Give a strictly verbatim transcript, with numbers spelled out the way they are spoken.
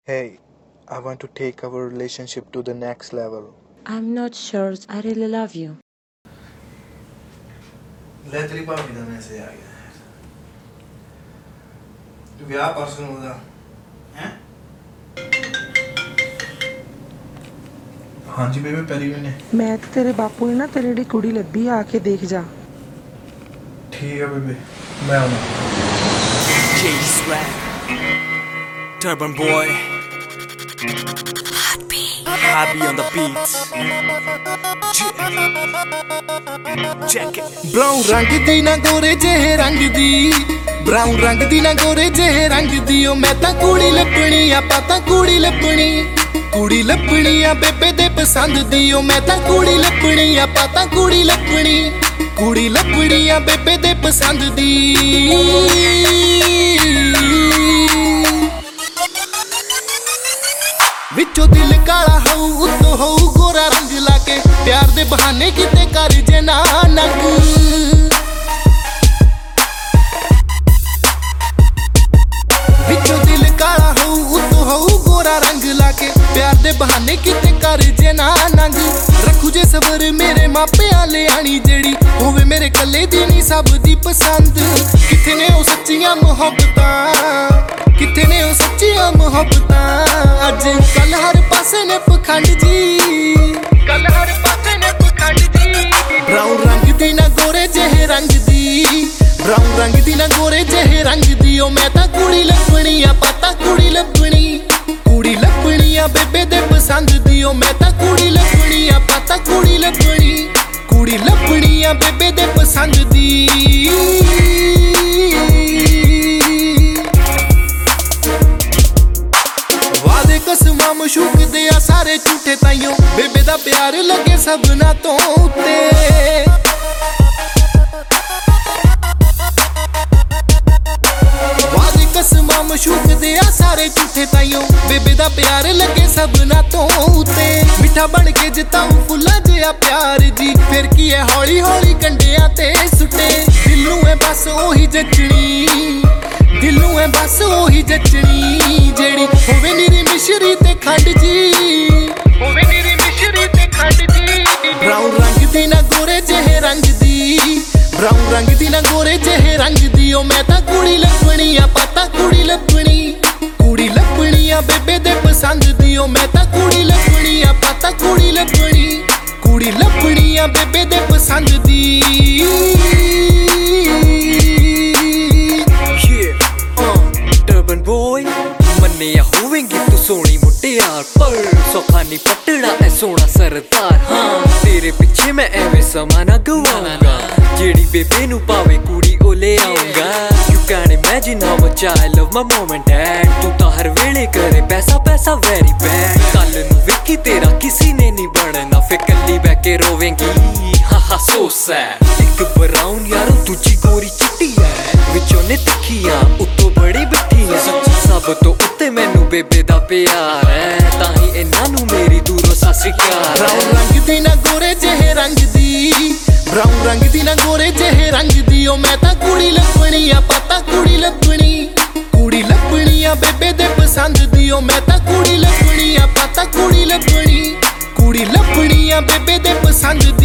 Hey, I want to take our relationship to the next level. I'm not sure I really love you. ਲੈ ਤੇਰੀ ਭਾਬੀ ਦਾ message ਆ ਗਿਆ ਵਿਆਹ ਪਰਸੋਂ ਨੂੰ ਉਹਦਾ ਹੈ ਹਾਂਜੀ ਬੇਬੇ ਪੈਰੀ ਮੈਨੇ ਮੈਂ ਤੇ ਤੇਰੇ ਬਾਪੂ ਨੇ ਨਾ ਤੇਰੀ ਜਿਹੜੀ ਕੁੜੀ ਲੱਭੀ ਆ ਕੇ ਦੇਖ ਜਾ ਠੀਕ ਆ ਬੇਬੇ ਮੈਂ ਆਉਣਾ J Swag, Turban Boy, Happy on the beats. Check it. Brown ਰੰਗ ਦੀ ਨਾ ਗੋਰੇ ਜਿਹੇ ਰੰਗ ਦੀ ਬਰਾਊਨ ਰੰਗ ਦੀ ਨਾ ਗੋਰੇ ਜਿਹੇ ਰੰਗ ਦੀ ਉਹ ਮੈਂ ਤਾਂ ਕੁੜੀ ਲੱਭਣੀ ਆ ਪਤਾ ਕੁੜੀ ਲੱਭਣੀ ਕੁੜੀ ਲੱਭਣੀ ਆ ਬੇਬੇ ਦੇ ਪਸੰਦ ਦੀ ਉਹ ਮੈਂ ਤਾਂ ਕੁੜੀ ਲੱਭਣੀ ਆ ਪਤਾ ਕੁੜੀ ਲੱਭਣੀ ਕੁੜੀ ਲੱਭਣੀ ਆ ਬੇਬੇ ਦੇ ਪਸੰਦ ਦੀ ਵਿੱਚੋਂ ਦਿਲ ਕਾਲਾ ਹੋਊ ਉੱਤੋਂ ਹੋਊ ਗੋਰਾ ਰੰਗ ਲਾ ਕੇ ਪਿਆਰ ਦੇ ਬਹਾਨੇ ਕਿਤੇ ਕਰ ਜੇ ਨਾ ਨੰਗ ਵਿੱਚੋਂ ਦਿਲ ਕਾਲਾ ਹੋਊ ਉੱਤੋਂ ਹੋਊ ਗੋਰਾ ਰੰਗ ਲਾ ਕੇ ਪਿਆਰ ਦੇ ਬਹਾਨੇ ਕਿਤੇ ਕਰ ਜੇ ਨਾ ਨੰਗ ਰੱਖੂ ਜੇ ਸਬਰ ਮੇਰੇ ਮਾਪਿਆਂ ਲਿਆਣੀ ਜਿਹੜੀ ਹੋਵੇ ਮੇਰੇ ਕੱਲੇ ਦੀ ਨਹੀਂ ਸਭ ਦੀ ਪਸੰਦ ਕਿੱਥੇ ਨੇ ਉਹ ਸੱਚੀਆਂ ਮੁਹੱਬਤਾਂ ਕਿੱਥੇ ਨੇ ਉਹ ਸੱਚੀਆਂ ਮੁਹੱਬਤਾਂ ਅੱਜ ਕੱਲ ਹਰ ਪਾਸੇ ਨੇ ਪਖੰਡ ਜੀ ਕੱਲ ਹਰ ਪਾਸੇ ਨੇ ਪਖੰਡ ਜੀ ਬਰਾਊਨ ਰੰਗ ਦੀ ਨਾ ਗੋਰੇ ਜਿਹੇ ਰੰਗ ਦੀ ਬਰਾਊਨ ਰੰਗ ਦੀ ਨਾ ਗੋਰੇ ਜਿਹੇ ਰੰਗ ਦੀ ਉਹ ਮੈਂ ਤਾਂ ਕੁੜੀ ਲੱਭਣੀ ਆ ਪਤਾ ਕੁੜੀ ਲੱਭਣੀ ਕੁੜੀ ਲੱਭਣੀ ਆ ਬੇਬੇ ਦੇ ਪਸੰਦ ਦੀ ਉਹ ਮੈਂ ਤਾਂ ਕੁੜੀ ਲੱਭਣੀ ਆ ਪਤਾ ਕੁੜੀ ਲੱਭਣੀ ਕੁੜੀ ਲੱਭਣੀ ਆ ਬੇਬੇ ਦੇ ਪਸੰਦ ਦੀ ਵਾਦੇ ਕਸਮਾਂ ਮਸ਼ੂਕਦੇ ਆ ਸਾਰੇ ਝੂਠੇ ਤਾਈਓ ਬੇਬੇ ਦਾ ਪਿਆਰ ਲੱਗੇ ਸਭਨਾਂ ਤੋਂ ਉੱਤੇ ਵਾਦੇ ਕਸਮਾਂ ਮਸ਼ੂਕਦੇ ਆ ਸਾਰੇ ਝੂਠੇ ਤਾਈਓ ਬੇਬੇ ਦਾ ਪਿਆਰ ਲੱਗੇ ਸਭਨਾਂ ਤੋਂ ਉੱਤੇ ਮਿੱਠਾ ਬਣ ਕੇ ਜਿਤਾਉ ਫੁੱਲਾਂ ਜਿਹਾ ਪਿਆਰ ਜੀ ਫਿਰ ਕੀ ਹੈ ਹੌਲੀ ਹੌਲੀ ਕੰਡਿਆਂ ਤੇ ਸੁੱਟੇ ਦਿਲ ਨੂੰ ਹੈ ਬਸ ਉਹੀ ਜੱਚਣੀ ਦਿਲ ਨੂੰ ਹੈ ਬਸ ਉਹੀ ਜੱਚਣੀ ਜਿਹੜੀ ਹੋਵੇ ਨੀਰੀ ਮਿਸ਼ਰੀ ਤੇ ਖੰਡ ਜੀ ਹੋਵੇ ਨੀਰੀ ਮਿਸ਼ਰੀ ਤੇ ਖੰਡ ਜੀ ਬਰਾਊਨ ਰੰਗ ਦੀ ਨਾ ਗੋਰੇ ਜਿਹੇ ਰੰਗ ਦੀ ਬਰਾਊਨ ਰੰਗ ਦੀ ਨਾ ਗੋਰੇ ਜਿਹੇ ਰੰਗ ਦੀ ਉਹ ਮੈਂ ਤਾਂ ਕੁੜੀ ਲੱਭਣੀ ਆ ਪਤਾ ਕੁੜੀ ਲੱਭਣੀ ਕੁੜੀ ਲੱਭਣੀ ਆ ਬੇਬੇ ਦੇ ਪਸੰਦ ਦੀ ਉਹ ਮੈਂ ਤਾਂ ਕੁੜੀ ਲੱਭਣੀ ਆ ਪਤਾ ਕੁੜੀ ਲੱਭਣੀ ਕੁੜੀ ਲੱਭਣੀ ਆ ਬੇਬੇ ਦੇ ਪਸੰਦ ਦੀ Turban Boy, ਮੰਨਿਆ ਹੋਵੇਂਗੀ ਤੂੰ ਸੋਹਣੀ ਮੁਟਿਆਰ ਪਰ ਸੌਖਾ ਨਹੀਂ ਪਟਣਾ ਐ ਸੋਹਣਾ ਸਰਦਾਰ ਹਾਂ ਤੇਰੇ ਪਿੱਛੇ ਮੈਂ ਐਵੇਂ ਸਮਾਂ ਨਾ ਗਵਾਉਂਗਾ ਜਿਹੜੀ ਬੇਬੇ ਨੂੰ ਪਾਵੇ ਕੁੜੀ ਉਹ ਲੈ ਆਉਂਗਾ You can't imagine how much I love my mom and dad ਤੂੰ ਤਾਂ ਹਰ ਵੇਲੇ ਕਰੇ ਪੈਸਾ ਪੈਸਾ very bad ਕੱਲ ਨੂੰ ਵੇਖੀ ਤੇਰਾ ਕਿਸੇ ਨੇ ਨਹੀਂ ਬਣਨਾ ਫੇ ਕੱਲੀ ਬਹਿ ਕੇ ਰੋਵੇਂਗੀ ਹਾਹਾ so sad ਇੱਕ ਬਰਾਊਨ ਯਾਰੋ ਦੂਜੀ ਗੋਰੀ ਚਿੱਟੀ ਐ ਵਿੱਚੋਂ ਨੇ ਤਿੱਖੀਆਂ ਉੱਤੋਂ ਬੜੀ ਬਿੱਠੀਆਂ ਸਭ ਤੋਂ ਉੱਤੇ ਮੈਨੂੰ ਬੇਬੇ ਦਾ ਪਿਆਰ ਹੈ ਤਾਂ ਹੀ ਇਹਨਾਂ ਨੂੰ ਮੇਰੀ ਦੂਰੋਂ ਸਤਿ ਸ੍ਰੀ ਅਕਾਲ ਬਰਾਊਨ ਰੰਗ ਦੀ ਨਾ ਗੋਰੇ ਜਿਹੇ ਰੰਗ ਦੀ ਬਰਾਊਨ ਰੰਗ ਦੀ ਨਾ ਗੋਰੇ ਜਿਹੇ ਰੰਗ ਦੀ ਉਹ ਮੈਂ ਤਾਂ ਕੁੜੀ ਲੱਭਣੀ ਆ ਪਤਾ ਕੁੜੀ ਲੱਭਣੀ ਕੁੜੀ ਲੱਭਣੀ ਆ ਬੇਬੇ ਦੇ ਪਸੰਦ ਦੀ ਉਹ ਮੈਂ ਤਾਂ ਕੁੜੀ ਲੱਭਣੀ ਆ ਪਤਾ ਕੁੜੀ ਲੱਭਣੀ ਕੁੜੀ ਲੱਭਣੀ ਆ ਬੇਬੇ ਦੇ ਪਸੰਦ